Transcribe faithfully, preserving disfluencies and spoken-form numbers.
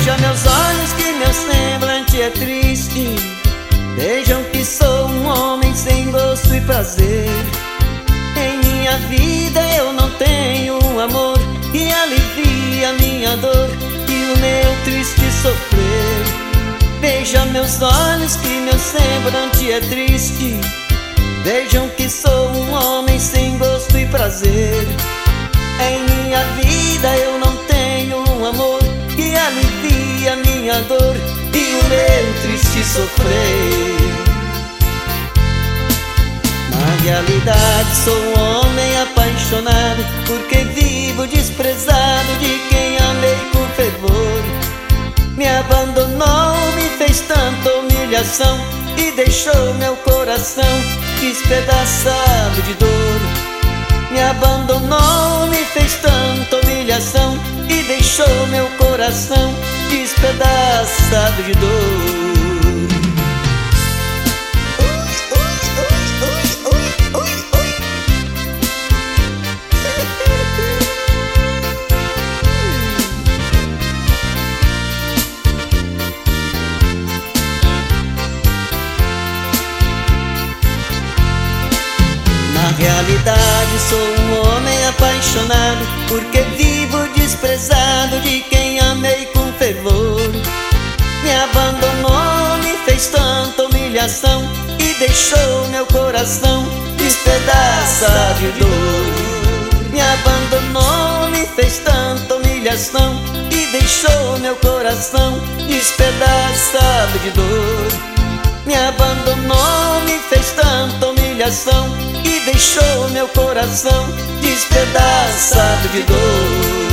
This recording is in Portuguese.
Veja meus olhos que meu semblante é triste. Vejam que sou um homem sem gosto e prazer. Em minha vida eu não tenho um amor que alivia minha dor e o meu triste sofrer. Veja meus olhos que meu semblante é triste. Vejam que sou um homem sem gosto e prazer. Em minha vida eu não tenho um amor que alivia minha dor e o meu triste sofrer. Na realidade sou um homem apaixonado, porque vivo desprezado de quem amei com fervor. Me abandonou, me fez tanta humilhação e deixou meu coração despedaçado de dor. Me abandonou, me fez tanta humilhação e deixou meu coração despedaçado de dor. Na realidade sou um homem apaixonado, porque vivo desprezado de quem amei com fervor. Me abandonou, me fez tanta humilhação e deixou meu coração despedaçado de dor. Me abandonou, me fez tanta humilhação e deixou meu coração despedaçado de dor. Me abandonou, me fez tanta humilhação e deixou meu coração despedaçado de dor.